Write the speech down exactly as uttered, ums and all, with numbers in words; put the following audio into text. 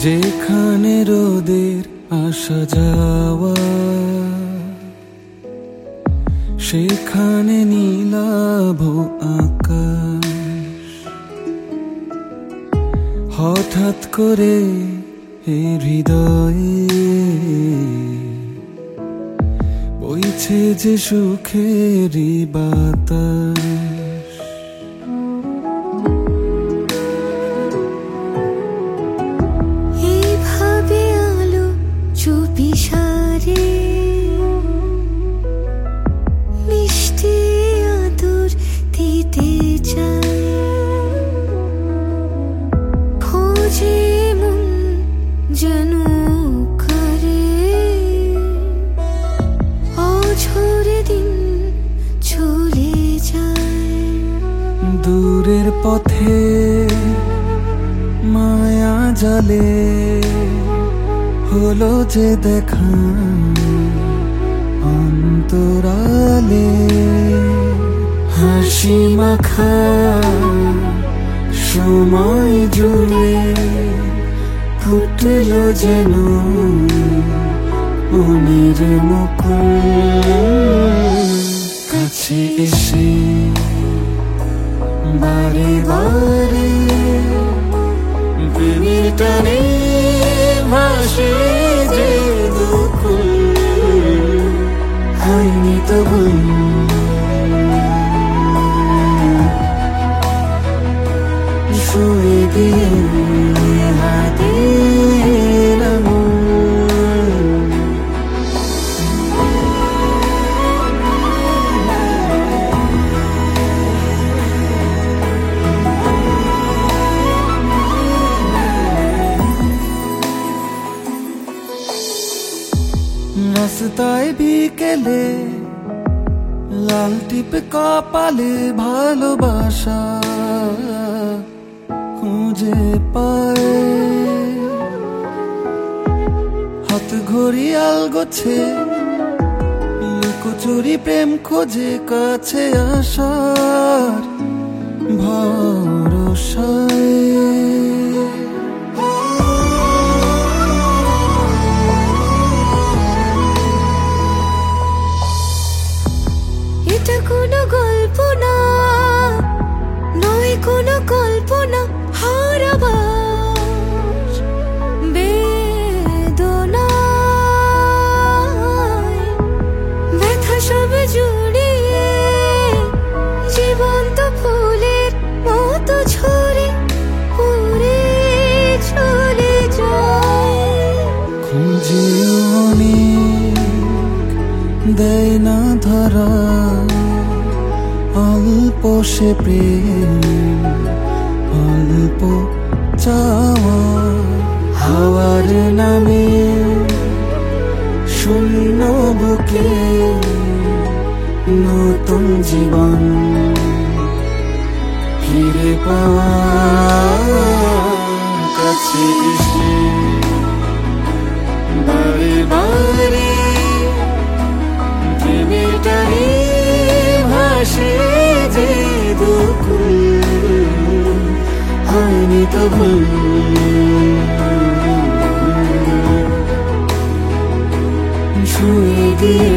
যেখানে রোদের আসা যাওয়া, সেখানে নীলাভ আকাশ। হঠাৎ করে এ হৃদয়ে বইছে যে সুখেরই বাতাস। এইভাবে আলো চুপিসারে মিষ্টি আদর দিতে চাই, খোঁজে মন যেন করে অঝরে দিন চলে যায়। দূরের পথে মায়া জালে হলো যে দেখা অন্তরালে, হাসি মাখা সময় জুড়ে ফুটলো যেন মনের মুকুল। কাছে এসে বারে বারে প্রেমের টানে ভাসে যে দুকুল, হয়নি তো ভুল। শুয়ে দিয়ে হাতে রাস্তায় বিকেলে লাল টিপে কপালে ভালোবাসা খুঁজে পায়। হাত ঘড়ি আলগোছে লুকোচুরি প্রেম খোঁজে কাছে আসার ভরসায়। এটা কোনো গল্প না, নয় কোনো কল্পনা, হারাবার বেদনায় ব্যথা সব জুড়িয়ে জীবন্ত ফুলের মতো ঝরে পড়ে চলে যায়। খুঁজে অনেক দেয় না ধরা, অল্প সে প্রেম অল্প চাওয়া। হাওয়ার নামে শূন্য বুকে নতুন জীবন ফিরে পাওয়া। কাছে এসে বারে বারে প্রেমের টানে ভাসে যে দুকুল, হয়নি তো ভুল। শুয়ে দিয়ে